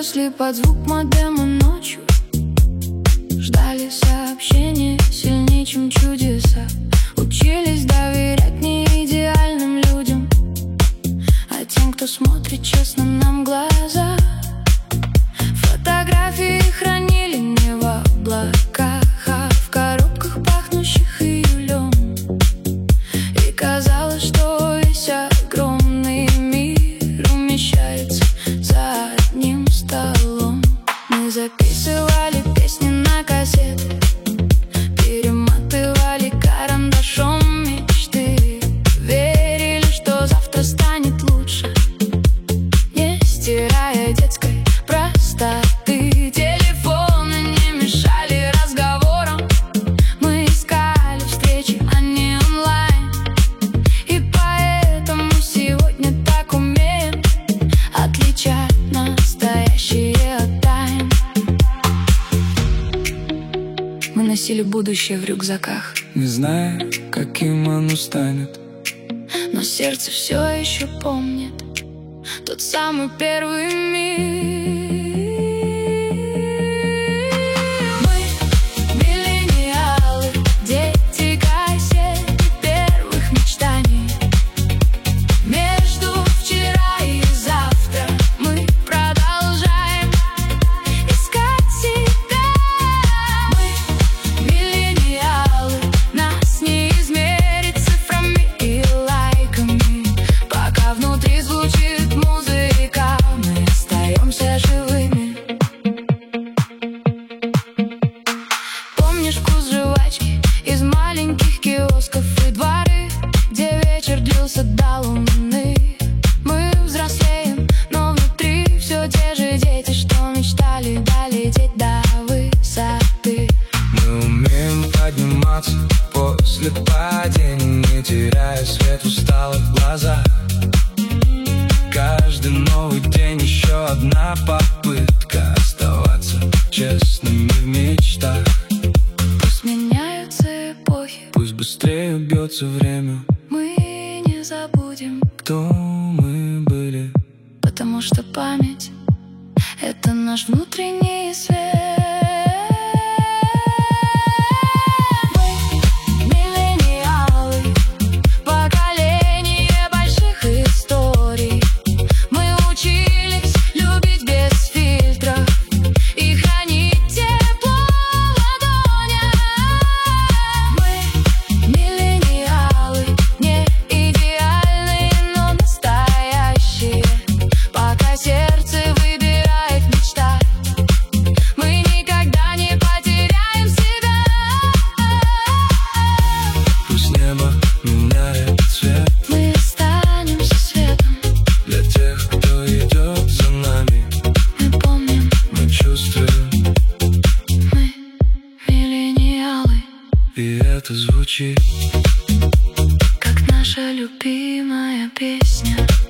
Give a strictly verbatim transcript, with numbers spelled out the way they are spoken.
выросли под звук модема ночью, ждали сообщения сильнее, чем чудеса. Учились доверять не идеальным людям, а тем, кто смотрит честно нам в глаза. Фотографии хранили не в облаках, а в коробках, пахнущих июлем. И казалось, что весь огромный мир умещается за одним столом. Мы записывали песни на кассеты, перематывали карандашом мечты, верили, что завтра станет лучше, не стирая детской простоты. Телефоны не мешали разговорам, мы искали встречи, а не онлайн. И поэтому сегодня так умеем отличать настоящее от тайн. Мы носили будущее в рюкзаках, не зная, каким оно станет, но сердце все еще помнит тот самый первый миг. Мы миллениалы, дети кассет первых мечтаний. Между вчера и завтра мы продолжаем искать себя. Мы миллениалы, нас не измерить цифрами и лайками, пока внутри звучит музыка, мы остаемся живыми. Помнишь вкус жвачки из маленьких киосков и дворы, где вечер длился до луны? Мы взрослеем, но внутри все те же дети, что мечтали долететь до высоты. мы умеем подниматься после падения, не теряя свет в усталых глазах. Каждый новый день еще одна попытка оставаться честными в мечтах. Пусть меняются эпохи, Пусть быстрее бьется время, мы не забудем, кто мы были. потому что память — это наш внутренний свет. Мы миллениалы, поколение больших историй. Мы учились любить без фильтров и хранить тепло в ладонях. Мы миллениалы, не идеальные, но настоящие. Пока сердце выбирает мечтать, мы никогда не потеряем себя. Пусть небо меняет цвет Мы останемся светом, для тех, кто идет за нами. мы помним, Мы чувствуем, мы миллениалы, и это звучит как наша любимая песня.